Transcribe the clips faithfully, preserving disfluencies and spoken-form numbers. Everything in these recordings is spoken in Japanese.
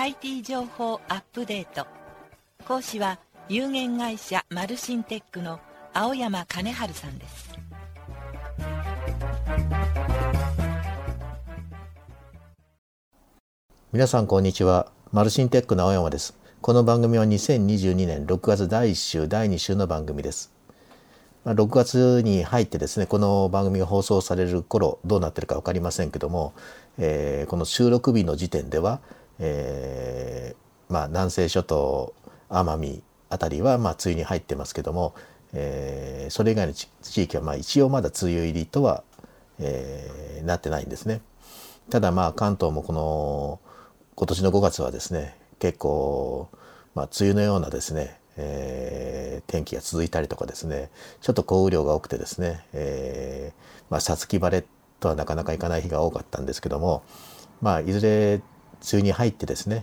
アイティー 情報アップデート。講師は有限会社マルシンテックの青山金春さんです。 皆さんこんにちは。マルシンテックの青山です。この番組はにせんにじゅうにねんろくがつだいいっ週だいに週の番組です。ろくがつに入ってですね、この番組が放送される頃どうなってるか分かりませんけども、えー、この収録日の時点では、えーまあ、南西諸島奄美あたりはまあ梅雨に入ってますけども、えー、それ以外の地域はまあ一応まだ梅雨入りとは、えー、なってないんですね。ただまあ関東もこの今年のごがつはですね、結構、まあ、梅雨のようなですね、えー、天気が続いたりとかですね、ちょっと降雨量が多くてですね、えー、まあ五月晴れとはなかなかいかない日が多かったんですけども、まあいずれ梅雨に入ってですね、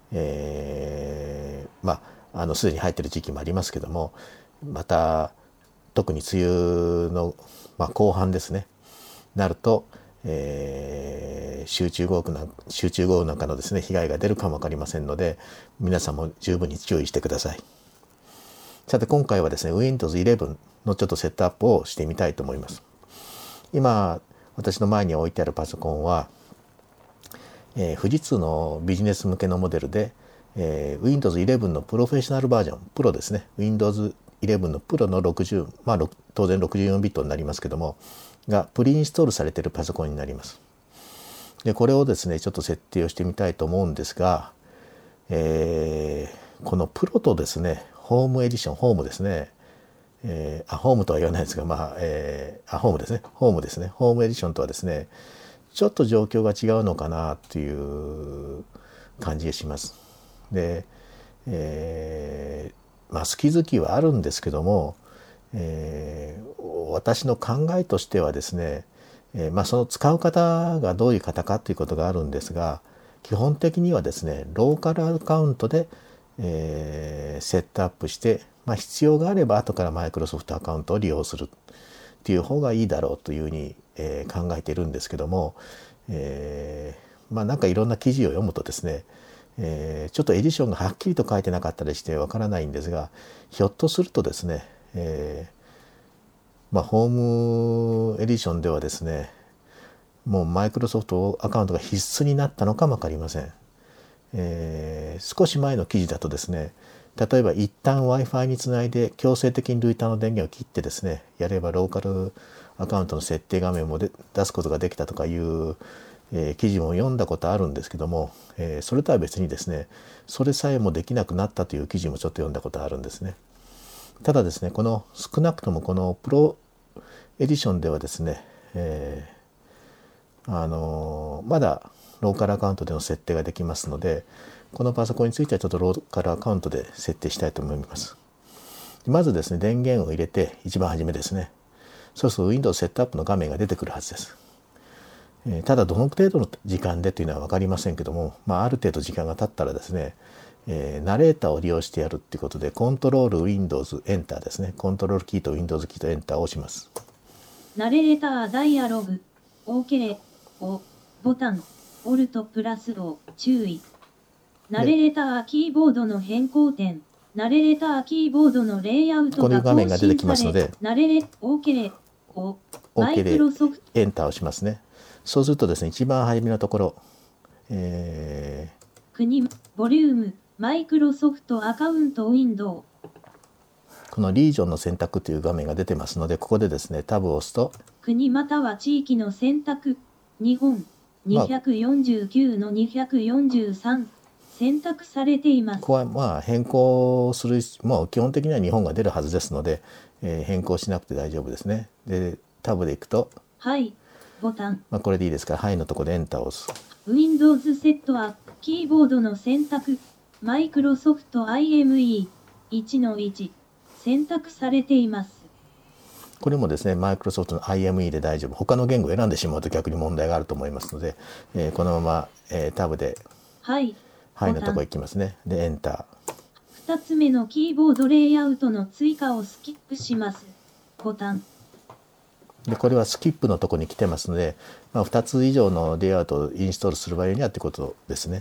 えー、まああのすでに入っている時期もありますけども、また特に梅雨の、まあ、後半ですねなると、えー、集中豪雨な集中豪雨なんかのですね被害が出るかもわかりませんので、皆さんも十分に注意してください。さて今回はですね ウィンドウズイレブン のちょっとセットアップをしてみたいと思います。今私の前に置いてあるパソコンは、えー、富士通のビジネス向けのモデルで、えー、ウィンドウズイレブン のプロフェッショナルバージョンプロですね。 ウィンドウズイレブン のプロのろくじゅう、まあ当然ろくじゅうよんビットになりますけどもがプリインストールされているパソコンになります。でこれをですねちょっと設定をしてみたいと思うんですが、えー、このプロとですねホームエディションホームですね、えー、あホームとは言わないですが、まあ、えー、あホームですねホームですねホームエディションとはですねちょっと状況が違うのかなという感じがします。で、えー、まあ好き好きはあるんですけども、えー、私の考えとしてはですね、えーまあ、その使う方がどういう方かということがあるんですが、基本的にはですねローカルアカウントで、えー、セットアップして、まあ、必要があれば後からマイクロソフトアカウントを利用するっていう方がいいだろうというふうに、えー、考えているんですけども、えー、まあなんかいろんな記事を読むとですね、えー、ちょっとエディションがはっきりと書いてなかったりしてわからないんですが、ひょっとするとですね、えーまあ、ホームエディションではですねもうマイクロソフトアカウントが必須になったのかも分かりません。えー、少し前の記事だとですね、例えば一旦 Wi-Fi につないで強制的にルーターの電源を切ってですねやればローカルアカウントの設定画面もで出すことができたとかいう、えー、記事も読んだことあるんですけども、えー、それとは別にですねそれさえもできなくなったという記事もちょっと読んだことあるんですね。ただですねこの少なくともこのプロエディションではですね、えー、あのー、まだローカルアカウントでの設定ができますので、このパソコンについてはちょっとローカルアカウントで設定したいと思います。まずですね電源を入れて一番初めですね、そうすると Windows セットアップの画面が出てくるはずです。えー、ただどの程度の時間でというのは分かりませんけども、まあ、ある程度時間が経ったらですね、えー、ナレーターを利用してやるっていうことでコントロール Windows エンターですね、コントロールキーと Windows キーとエンターを押します。 ナレーターダイアログ OK をボタンオルトプラスを注意。ナレーターキーボードの変更点、ナレーターキーボードのレイアウトが更新され、ナレー OK をマイクロソフトエンターをしますね。そうするとですね一番初めのところ、えー、国ボリュームマイクロソフトアカウントウィンドウ、 このリージョンの選択という画面が出てますので、ここでですねタブを押すと国または地域の選択、日本にひゃくよんじゅうきゅうのにひゃくよんじゅうさん選択されています。 ここはまあ変更する、もう基本的には日本が出るはずですので、えー、変更しなくて大丈夫ですね。でタブでいくとはいボタン、 まあ、これでいいですから、はいのところでエンターを押す。 Windows セットアップキーボードの選択、マイクロソフト アイエムイーいちのいち選択されています。 これもですねマイクロソフトの アイエムイー で大丈夫。他の言語を選んでしまうと逆に問題があると思いますので、えー、このまま、えー、タブではいはいのところ行きますね。でエンター。 ふたつめのキーボードレイアウトの追加をスキップしますボタンでこれはスキップのところに来てますので、まあ、ふたつ以上のレイアウトをインストールする場合にはってことですね。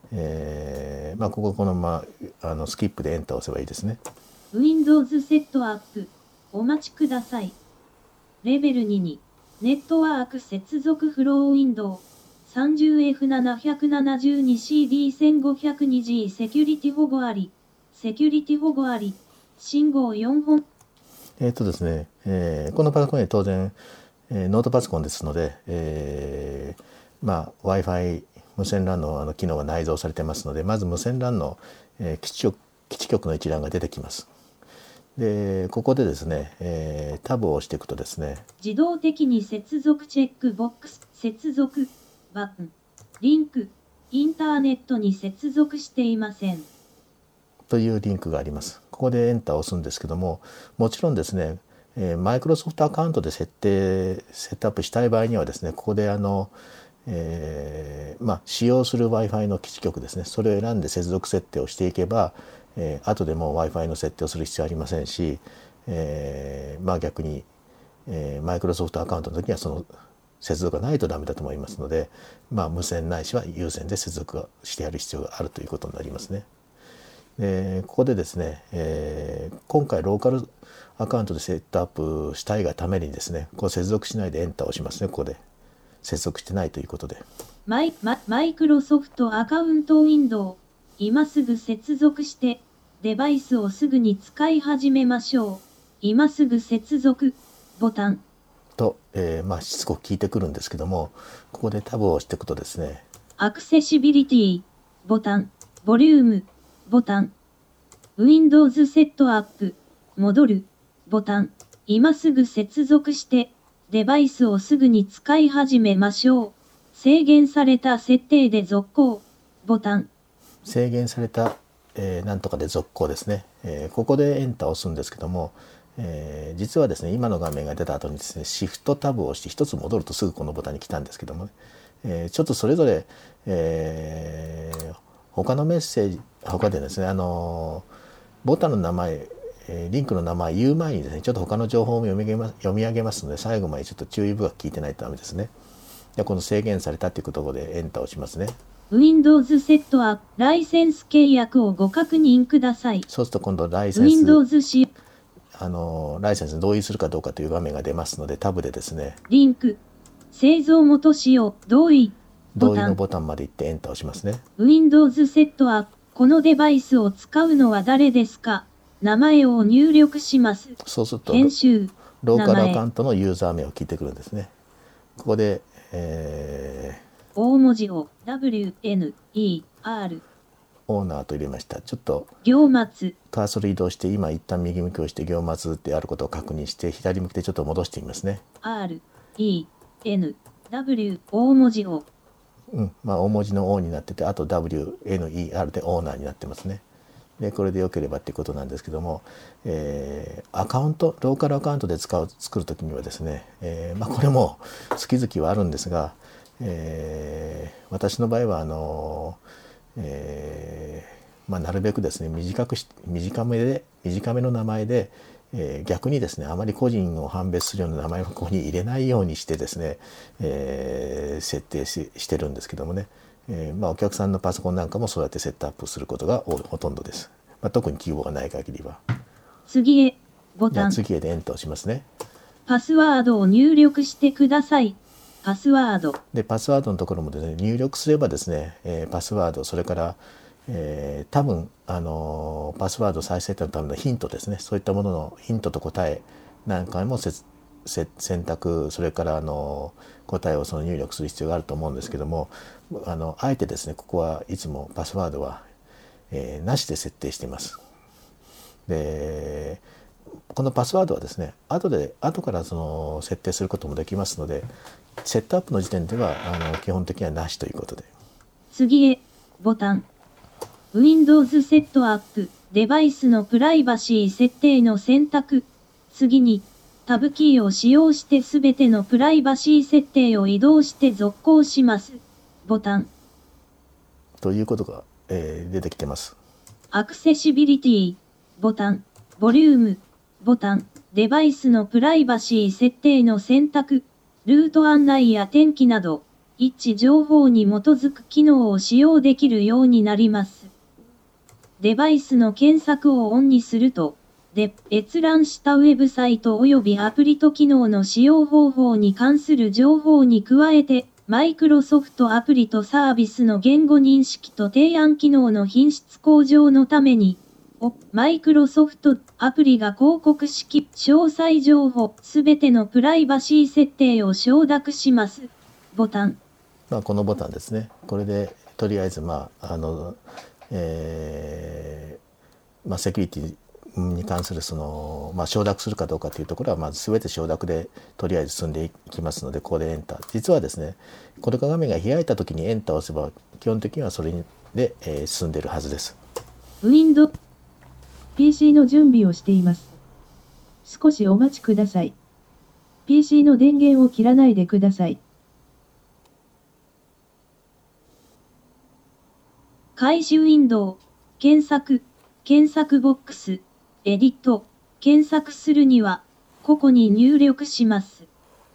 えーまあ、こここのままあのスキップでエンターを押せばいいですね。 Windows セットアップ。お待ちください。レベルにに。ネットワーク接続フローウィンドウ。さんじゅうエフななななにシーディーせんごひゃくにジー セキュリティ保護あり。セキュリティ保護あり。信号よんほん。 えっとですね、えーこのパソコンは当然、えーノートパソコンですので、えーまあ、Wi-Fi 無線 ラン の, あの機能が内蔵されてますので、まず無線 ラン の、えー基地局、基地局の一覧が出てきます。でここでですね、えータブを押していくとですね、 自動的に接続チェックボックス、接続、バトン、リンク、インターネットに接続していません。 というリンクがあります。ここでエンターを押すんですけども、もちろんですね、えー、マイクロソフトアカウントで設定、セットアップしたい場合にはですね、ここであの、えーまあ、使用する Wi-Fi の基地局ですね、それを選んで接続設定をしていけば、えー、後でもう Wi-Fi の設定をする必要はありませんし、えーまあ、逆に、えー、マイクロソフトアカウントの時にはその接続がないとダメだと思いますので、まあ、無線ないしは有線で接続してやる必要があるということになりますね。でここでですね、えー、今回ローカルアカウントでセットアップしたいがためにですね、こう接続しないでエンターを押しますね。ここで接続してないということで、 マイ、マ、マイクロソフトアカウントウィンドウ。今すぐ接続して、デバイスをすぐに使い始めましょう。今すぐ接続、ボタン。 と、えーまあ、しつこく聞いてくるんですけども、ここでタブを押していくとですね、 アクセシビリティ、ボタン。ボリューム、ボタン。Windows セットアップ、戻る、ボタン。今すぐ接続して、デバイスをすぐに使い始めましょう。制限された設定で続行、ボタン。 制限された、えー、なんとかで続行ですね、えー、ここでエンターを押すんですけども、えー、実はですね、今の画面が出た後にですね、シフトタブを押して一つ戻るとすぐこのボタンに来たんですけどもね、えー、ちょっとそれぞれ、えー、他のメッセージ、他でですね、あのー、ボタンの名前、えー、リンクの名前言う前にですね、ちょっと他の情報を読み上げます、読み上げますので、最後までちょっと注意深く聞いてないとダメですね。でこの制限されたというところでエンターを押しますね。 Windows セットアップ、ライセンス契約をご確認ください。 そうすると今度ライセンス、 Windows 使あのライセンスに同意するかどうかという画面が出ますので、タブでですね、 リンク、製造元使用、同意、ボタン。 同意のボタンまで行ってエンターを押しますね。 Windows セットアップ、このデバイスを使うのは誰ですか？名前を入力します。 そうすると編集、 ローカルアカウ名ントのユーザー名を聞いてくるんですね。ここで、えー、 大文字を ダブリューエヌイーアールオーナーと入れました。ちょっと行末、 カーソル移動して、今一旦右向きをして行末であることを確認して、左向きでちょっと戻してみますね。 R、E、N、W、大文字をうんまあ大文字の O になってて、あと ダブリューエヌイーアール でオーナーになってますね。でこれでよければっていうことなんですけども、えー、アカウントローカルアカウントで使う作るときにはですね、えーまあ、これも月々はあるんですが、えー、私の場合はあの、えーまあ、なるべくですね短くし短めで短めの名前で、えー、逆にですねあまり個人を判別するような名前をここに入れないようにしてですね、えー、設定 し, してるんですけどもね、えーまあ、お客さんのパソコンなんかもそうやってセットアップすることがほとんどです。まあ、特に希望がない限りは。 次へ、ボじゃあタン。 次へでエンターをしますね。 パスワードを入力してください。パスワード。 でパスワードのところもですね、入力すればですね、えー、パスワード、それから、えー、多分、あのー、パスワード再設定のためのヒントですね、そういったもののヒントと答えなんかもせせ選択、それから、あのー、答えをその入力する必要があると思うんですけども、あのあえてですねここはいつもパスワードは、えー、なしで設定しています。でこのパスワードはですね後で後からその設定することもできますので、セットアップの時点ではあの基本的にはなしということで。 次へ、ボタン。Windows セットアップ、デバイスのプライバシー設定の選択。次に、タブキーを使用してすべてのプライバシー設定を移動して続行します。ボタン。 ということが、えー、出てきてます。 アクセシビリティ、ボタン。ボリューム、ボタン。デバイスのプライバシー設定の選択。ルート案内や天気など、 一致情報に基づく機能を使用できるようになります。デバイスの検索をオンにすると、で、閲覧したウェブサイト及びアプリと機能の使用方法に関する情報に加えて、マイクロソフトアプリとサービスの言語認識と提案機能の品質向上のために、マイクロソフトアプリが広告式詳細情報すべてのプライバシー設定を承諾します。ボタン。 まあ、このボタンですね。これでとりあえずまああの、えーまあ、セキュリティに関するその、まあ、承諾するかどうかというところはまず全て承諾でとりあえず進んでいきますので、ここでエンター。実はですね、この画面が開いた時にエンターを押せば基本的にはそれで、えー、進んでいるはずです。 Windows ピーシー の準備をしています。少しお待ちください。ピーシー の電源を切らないでください。 開始ウィンドウ、検索、検索ボックス、エディット、検索するには、ここに入力します。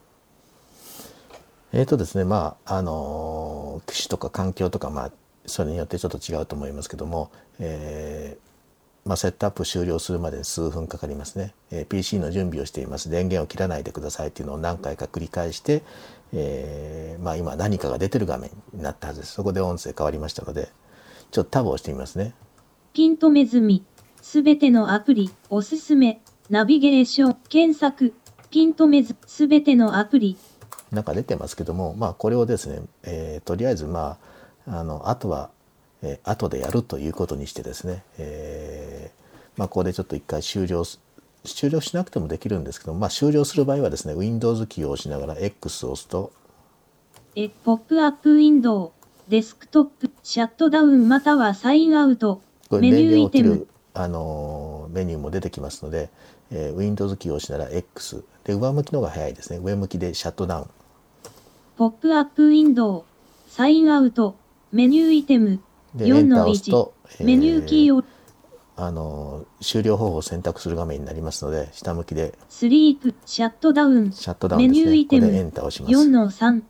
えーとですね、まあ、あのー、機種とか環境とか、まあ、それによってちょっと違うと思いますけども、えーまあ、セットアップ終了するまでに数分かかりますね、えー、ピーシー の準備をしています、電源を切らないでくださいというのを何回か繰り返して、えーまあ、今何かが出てる画面になったはずです。そこで音声変わりましたので、ちょっとタブを押してみますね。 ピン止め済み、すべてのアプリ、おすすめ、ナビゲーション、検索、ピン止めず、すべてのアプリ。 なんか出てますけども、まあ、これをですね、えー、とりあえず、まあ、あのあとは、えー、後でやるということにしてですね、えーまあ、ここでちょっと一回終了終了しなくてもできるんですけど、まあ、終了する場合はですね Windows キーを押しながら X を押すと、 えポップアップウィンドウ、デスクトップ、シャットダウンまたはサインアウト、メニューアイテム、 あのメニューも出てきますので、えー、Windows キーを押しながら X で、上向きの方が早いですね。上向きでシャットダウン、 ポップアップウィンドウ、サインアウト、メニューアイテム、よんのいち、メニューキーをあの終了方法を選択する画面になりますので、下向きでスリープ、シャットダウン、 シャットダウンですね。 メニューアイテム、 ここでエンターをします。 よんのさん。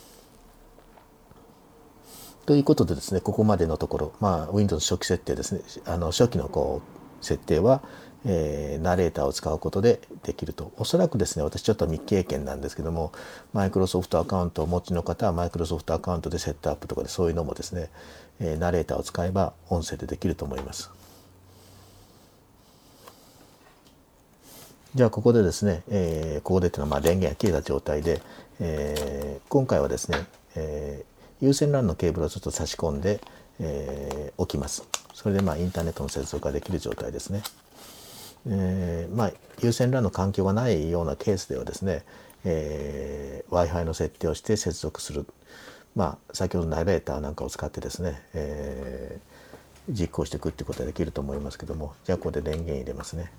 ということでですね、ここまでのところ、まあ、Windows 初期設定ですね、あの初期のこう設定は、えー、ナレーターを使うことでできると。おそらくですね、私ちょっと未経験なんですけども、マイクロソフトアカウントをお持ちの方はマイクロソフトアカウントでセットアップとかで、そういうのもですね、えー、ナレーターを使えば音声でできると思います。じゃあここでですね、えー、ここでというのはまあ電源が切れた状態で、えー、今回はですね、えー、有線 ラン のケーブルをちょっと差し込んで、えー、置きます。それでまあインターネットの接続ができる状態ですね。えー、まあ有線 ラン の環境がないようなケースではですね、えー、Wi-Fi の設定をして接続する、まあ先ほどのナレーターなんかを使ってですね、えー、実行していくっていうことができると思いますけども、じゃあここで電源入れますね。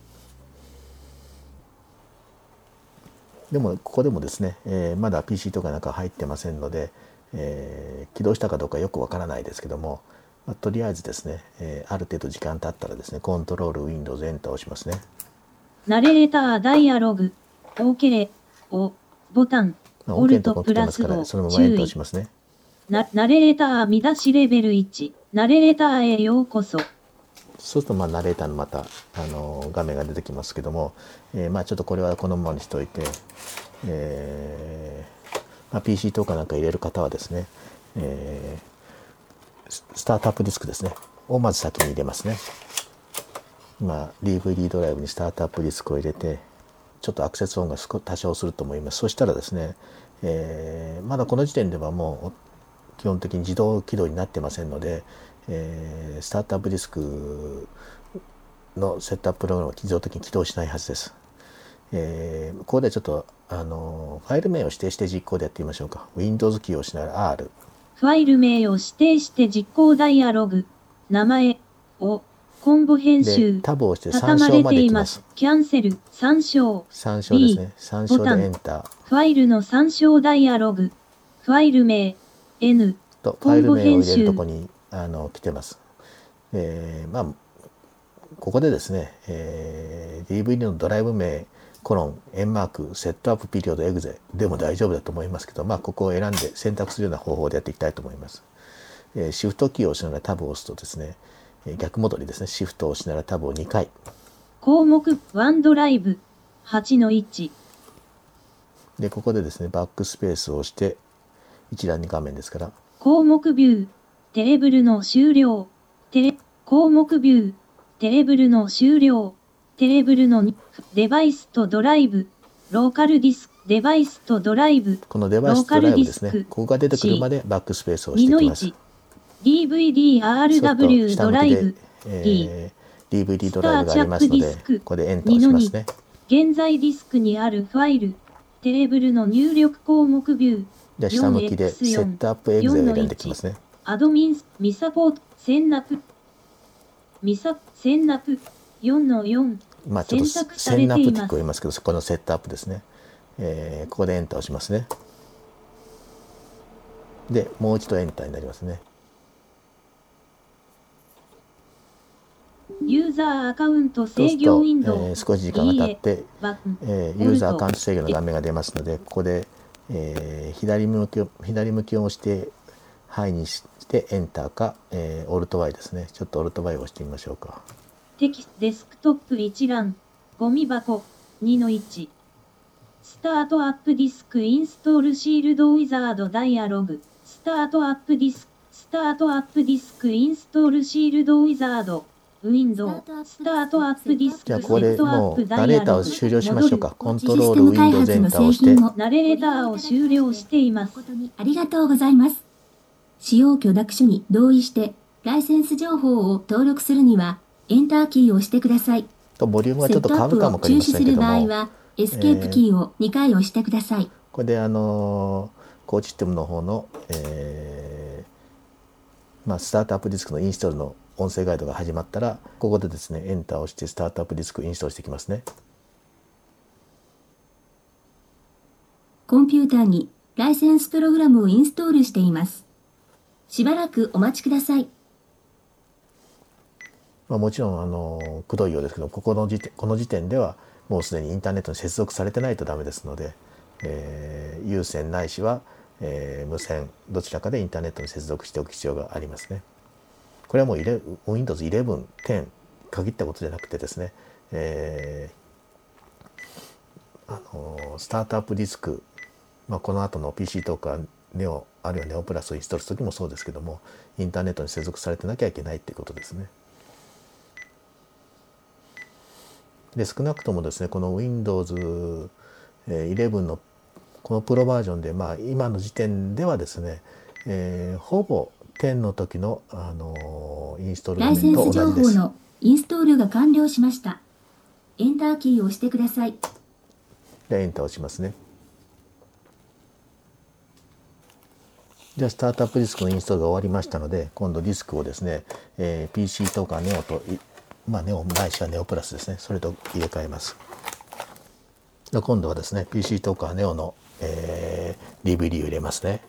でもここでもですね、えー、まだ ピーシー とかなんか入ってませんので、えー、起動したかどうかよくわからないですけども、まあ、とりあえずですね、えー、ある程度時間経ったらですね、コントロール Windows エンターを押しますね。 ナレーターダイアログ、OK、O、ボタン、オルトプラスを注意。なナレーター見出しレベルいち、ナレーターへようこそ。 そうするとまあナレーターのまた、あのー、画面が出てきますけども、えー、まあちょっとこれはこのままにしておいて、えーまあ、ピーシー とかなんか入れる方はですね、えー、スタートアップディスクですねをまず先に入れますね。今 ディーブイディー ドライブにスタートアップディスクを入れて、ちょっとアクセス音が多少すると思います。そしたらですね、えー、まだこの時点ではもう基本的に自動起動になってませんので、えー、スタートアップディスクのセットアッププログラムは自動的に起動しないはずです。えー、ここでちょっとあのファイル名を指定して実行でやってみましょうか。Windows キーを押しながら R。 ファイル名を指定して実行ダイアログ、名前をコンボ編集、 タブを押して参照まで行きます。 キャンセル、参照。 参照ですね。参照でエンター。 ファイルの参照ダイアログ、ファイル名、N、 とファイル名を入れるとこにあの来てます。えー、まあここでですね、えー、ディーブイディー のドライブ名コロン円マークセットアップピリオドエグゼでも大丈夫だと思いますけど、まあここを選んで選択するような方法でやっていきたいと思います。えー、シフトキーを押しながらタブを押すとですね、えー、逆戻りですね、シフトを押しながらタブをにかい。 項目ワンドライブ はちのいち。 でここでですねバックスペースを押して一覧に画面ですから、 項目ビューテレブルの終了テレ項目ビューテレブルの終了テレブルのデバイスとドライブローカルディスクデバイスとドライブこのデバイスとドライブですね、ここが出てくるまでバックスペースを押していきます。 にのいち ディーブイディーアールダブリュー ドライブえー、ディーブイディー ドライブがありますのでここでエンターを押しますね。 現在ディスクにあるファイルテレブルの入力項目ビュー。 じゃあ下向きでセットアップエグゼを選んできますね。 アドミンミサポート選択ミサ選択 よんのよん。 まあちょっと選択って聞こえますけど、そこのセットアップですね。えー、ここでエンターを押しますね。でもう一度エンターになりますね。 ユーザーアカウント制御ウィンドウ、 えー、少し時間が経って、えー、ユーザーアカウント制御の画面が出ますので、ここで、えー、左向きを左向きを押してはいにしてエンターか、えー、オルト Y ですね。ちょっとオルト Y を押してみましょうか。 テキストデスクトップ一覧ゴミ箱 にのいち スタートアップディスクインストールシールドウィザードダイアログスタートアップディスクスタートアップディスクインストールシールドウィザードウィンドウスタートアップディスクじゃあここでもうナレーターを終了しましょうか。コントロールウィンドウズエンターを押してナレーターを終了しています。 ありがとうございます。使用許諾書に同意してライセンス情報を登録するにはエンターキーを押してください。 とボリュームがちょっと変わるかもわかりませんけども、 セットアップを中止する場合はエスケープキーをにかい押してください。 これであのコーチシステムの方の、えーまあ、スタートアップディスクのインストールの音声ガイドが始まったら、ここでですねエンターを押してスタートアップディスクインストールしていきますね。 コンピューターにライセンスプログラムをインストールしています。しばらくお待ちください。 まあ、もちろんあのくどいようですけど、ここの時点この時点ではもうすでにインターネットに接続されてないとダメですので、えー、有線ないしは、えー、無線どちらかでインターネットに接続しておく必要がありますね。これはもう ウィンドウズイレブン、テン限ったことじゃなくてですね、えー、あのスタートアップディスク、まあ、この後の ピーシー トーカーネオあるいはネオプラスをインストールする時もそうですけども、インターネットに接続されてなきゃいけないっていうことですね。で少なくともですねこの ウィンドウズイレブンのこのプロバージョンで、まあ、今の時点ではですね、えー、ほぼテンの時の、あのー、インストール画面と同じです。 ライセンス情報のインストールが完了しました。エンターキーを押してください。 でエンターを押しますね。じゃあスタートアップディスクのインストールが終わりましたので、今度ディスクをですね、えー、ピーシー トーカーネオとまあネオないしはネオプラスですね、それと入れ替えます。で今度はですね ピーシー トーカーネオの、えー、ディーブイディー を入れますね。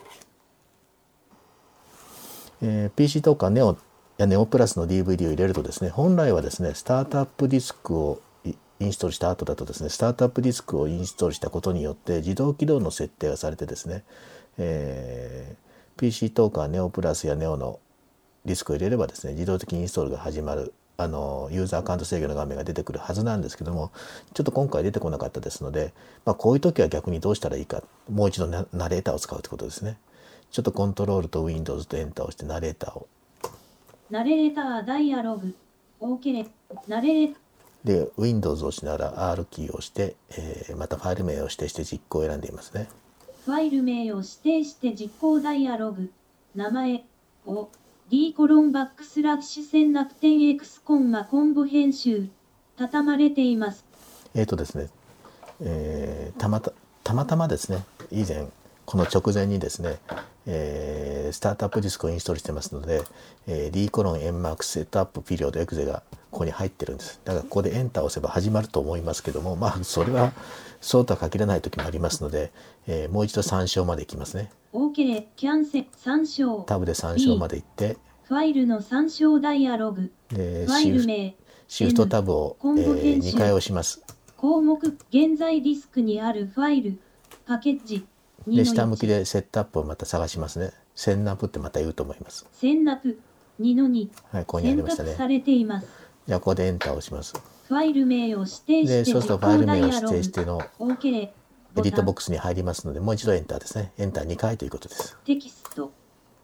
えー、ピーシー トーカーネオやネオプラスの ディーブイディー を入れるとですね、本来はですねスタートアップディスクをインストールした後だとですね、スタートアップディスクをインストールしたことによって自動起動の設定がされてですね、えー、ピーシー トーカーネオプラスやネオのディスクを入れればですね自動的にインストールが始まる、あのユーザーアカウント制御の画面が出てくるはずなんですけども、ちょっと今回出てこなかったですので、まあ、こういう時は逆にどうしたらいいか、もう一度ナレーターを使うということですね。ちょっとコントロールと Windows とエンターを押してナレーターをナレーターダイアログ OK ナレーで Windows を押しながら アール キーを押して、えー、またファイル名を指定して実行を選んでいますね。 ファイル名を指定して実行ダイアログ名前を D コロンバックスラッシュ線楽天 X コンマコンボ編集畳まれています。 えっとですね、えー、たまたたまたまですね以前この直前にですね、えー、スタートアップディスクをインストールしてますので、えー、D コロンエンマークセットアップピリオドエグゼがここに入ってるんです。だからここでエンターを押せば始まると思いますけども、まあそれはそうとは限らない時もありますので、えー、もう一度参照までいきますね。 OK キャンセル参照タブで参照までいって、 ファイルの参照ダイアログでファイル名シフトタブを、えー、にかい押します。 項目、現在ディスクにあるファイル、パケッジ、にのいち。 で、下向きでセットアップをまた探しますね。センナップってまた言うと思います。 センナップ、にのに。 はい、ここにありましたね。 選択されています。 じゃあ、ここでエンターを押します。 ファイル名を指定して、 で、そうするとファイル名を指定しての OK、 エディットボックスに入りますので、もう一度エンターですね。エンターにかいということです。 テキスト。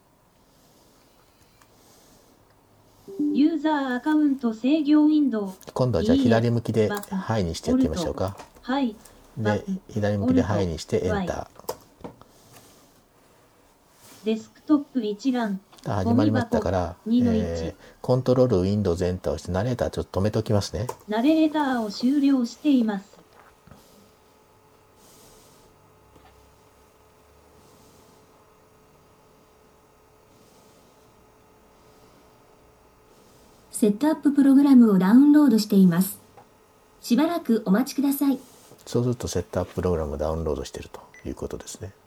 ユーザーアカウント制御ウィンドウ。 今度はじゃあ左向きではいにしてやってみましょうか。 はい。 で、左向きではいにしてエンター。 デスクトップ一覧。 始まりましたから、えー、コントロール Windows エンターをしてナレーターちょっと止めておきますね。 ナレーターを終了しています。 セットアッププログラムをダウンロードしています。しばらくお待ちください。 そうするとセットアッププログラムをダウンロードしているということですね。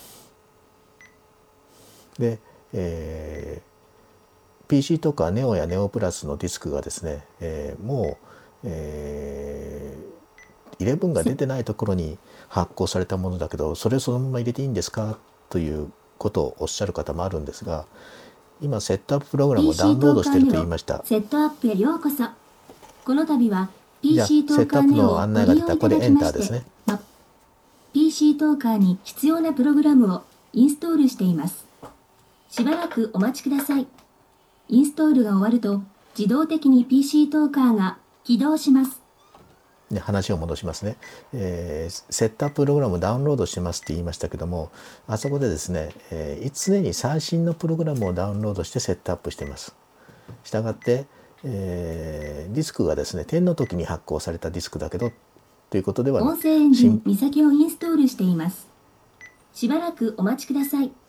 で、えー、ピーシー とかネオやネオプラスのディスクがですね、えー、もう、えー、じゅういちが出てないところに発行されたものだけど、それをそのまま入れていいんですかということをおっしゃる方もあるんですが、今セットアッププログラムをダウンロードしていると言いました。 セットアップへようこそ。この度は ピーシー トーカーネオをご利用いただきまして、ま、ピーシー トーカーに必要なプログラムをインストールしています。しばらくお待ちください。インストールが終わると自動的に ピーシー トーカーが起動します。 で、話を戻しますね、えー、セットアッププログラムをダウンロードしてますって言いましたけども、あそこでですね、えー、常に最新のプログラムをダウンロードしてセットアップしています。したがって、えー、ディスクがですね点の時に発行されたディスクだけどということでは、 音声エンジン岬をインストールしています。しばらくお待ちください。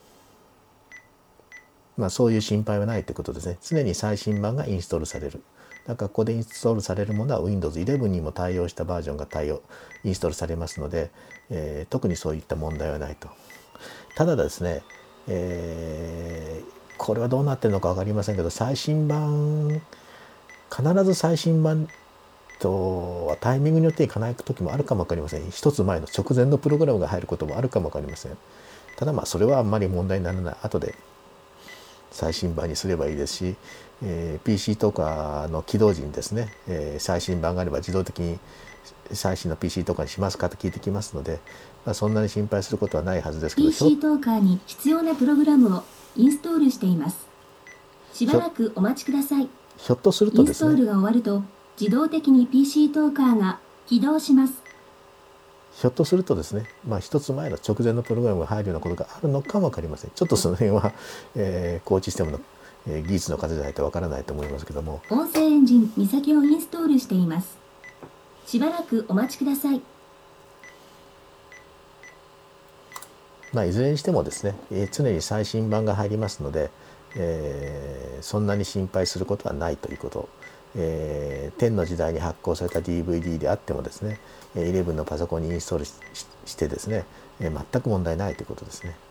まあ、そういう心配はないということですね。常に最新版がインストールされる。だからここでインストールされるものは ウィンドウズイレブン にも対応したバージョンが対応インストールされますので、えー、特にそういった問題はないと。ただですね、えー、これはどうなってるのか分かりませんけど、最新版必ず最新版とはタイミングによっていかない時もあるかも分かりません。一つ前の直前のプログラムが入ることもあるかも分かりません。ただまあそれはあんまり問題にならない。後で最新版にすればいいですし、えー、ピーシー とかの起動時にですね、えー、最新版があれば自動的に最新の ピーシー とかにしますかと聞いてきますので、まあ、そんなに心配することはないはずですけど、 ピーシー トーカーに必要なプログラムをインストールしています。しばらくお待ちください。 ひょっとするとですね、 インストールが終わると自動的に ピーシー トーカーが起動します。 ひょっとするとですね、まあ、一つ前の直前のプログラムが入るようなことがあるのかも分かりません。ちょっとその辺は、えー、コーチシステムの、えー、技術の方じゃないと分からないと思いますけども、 音声エンジン岬をインストールしています。しばらくお待ちください。 まあ、いずれにしてもですね、えー、常に最新版が入りますので、えー、そんなに心配することはないということ。えー、テンの時代に発行された ディーブイディー であってもですね、イレブンのパソコンにインストール し, してですね、えー、全く問題ないということですね。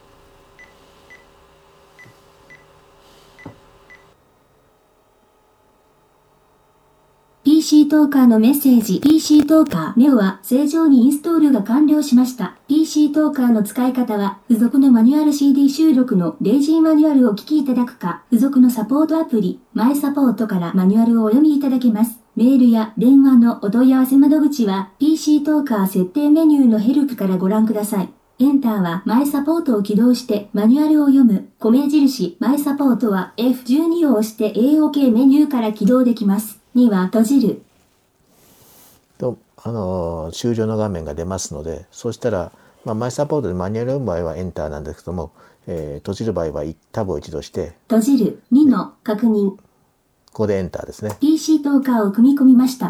ピーシー トーカーのメッセージ ピーシー トーカーネオは正常にインストールが完了しました。ピーシー トーカーの使い方は付属のマニュアル シーディー 収録のレイジーマニュアルをお聞きいただくか、付属のサポートアプリマイサポートからマニュアルをお読みいただけます。メールや電話のお問い合わせ窓口は ピーシー トーカー設定メニューのヘルプからご覧ください。エンターはマイサポートを起動してマニュアルを読む。米印マイサポートは エフじゅうに を押して エーオーケー メニューから起動できます。には閉じる。 とあの終了の画面が出ますので、そうしたら、まあ、マイサポートでマニュアルを読む場合はエンターなんですけども、えー、閉じる場合はタブを一度して閉じるにの確認。 ここでエンターですね。 ピーシー トーカーを組み込みました。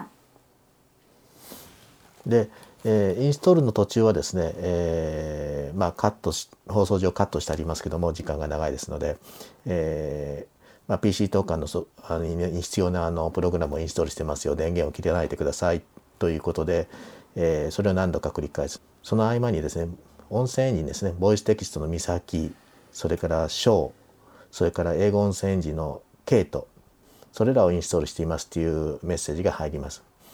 で、えー、インストールの途中はですね、えー、まあカットし放送上カットしてありますけども時間が長いですので、えーまあ、ピーシー トーカーのそあのに必要なあのプログラムをインストールしてますよ、電源を切らないでくださいということで、えー、それを何度か繰り返す。その合間にですね、音声エンジンですね、ボイステキストの岬、それからショー、それから英語音声エンジンのケイト、それらをインストールしていますというメッセージが入ります。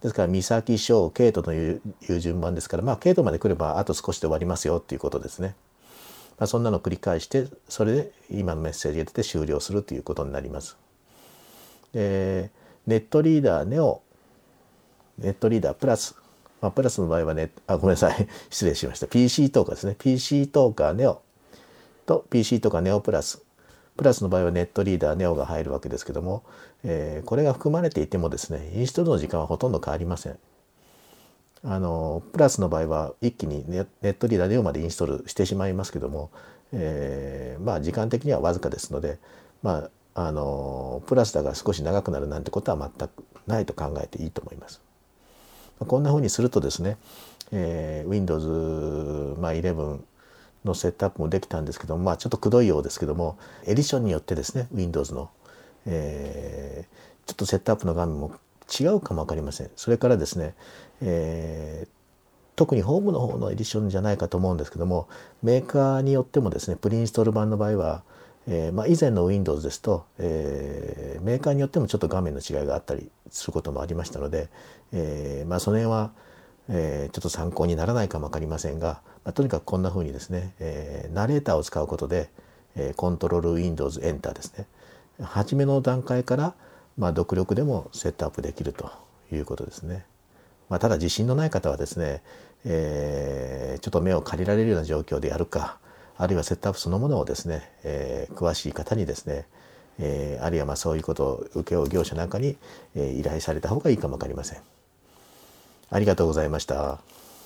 ですから三崎小ケイトという順番ですから、まあケイトまで来ればあと少しで終わりますよっていうことですね。まあ、そんなのを繰り返してそれで今のメッセージが出て終了するということになります。でネットリーダーネオネットリーダープラス、まあ、プラスの場合はねあごめんなさい失礼しました ピーシー トーカーですね ピーシー トーカーネオと ピーシー トーカーネオプラスプラスの場合はネットリーダーネオが入るわけですけども、えー、これが含まれていてもですねインストールの時間はほとんど変わりません。あのプラスの場合は一気にネットリーダーネオまでインストールしてしまいますけども、えー、まあ時間的にはわずかですので、まあ、あのプラスだから少し長くなるなんてことは全くないと考えていいと思います。こんなふうにするとですね、えー、Windows、まあ、イレブンのセットアップもできたんですけども、まあ、ちょっとくどいようですけどもエディションによってですね Windows の、えー、ちょっとセットアップの画面も違うかも分かりません。それからですね、えー、特にホームの方のエディションじゃないかと思うんですけどもメーカーによってもですねプリインストール版の場合は、えーまあ、以前の Windows ですと、えー、メーカーによってもちょっと画面の違いがあったりすることもありましたので、えーまあ、その辺は、えー、ちょっと参考にならないかも分かりませんが、まあ、とにかくこんなふうにですね、えー、ナレーターを使うことで、えー、コントロール Windows Enter ですね初めの段階からまあ、独力でもセットアップできるということですね。まあ、ただ自信のない方はですね、えー、ちょっと目を借りられるような状況でやるかあるいはセットアップそのものをですね、えー、詳しい方にですね、えー、あるいはまあそういうことを請け負う業者なんかに、えー、依頼された方がいいかもわかりません。ありがとうございました。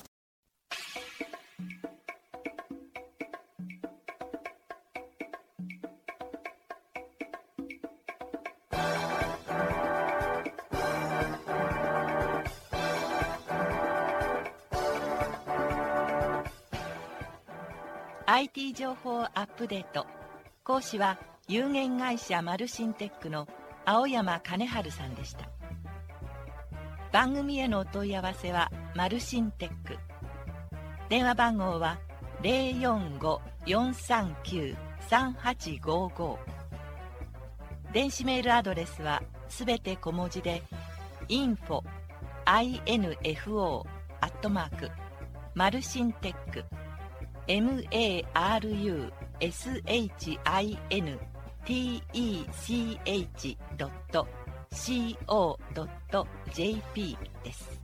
アイティー 情報アップデート。講師は有限会社マルシンテックの青山兼治さんでした。番組へのお問い合わせはマルシンテック。電話番号は ゼロよんご よんさんきゅう さんはちごご。電子メールアドレスはすべて小文字で インフォ アイエヌエフオー アットマーク マルシンテックマルシンテックドットコードットジェーピー です。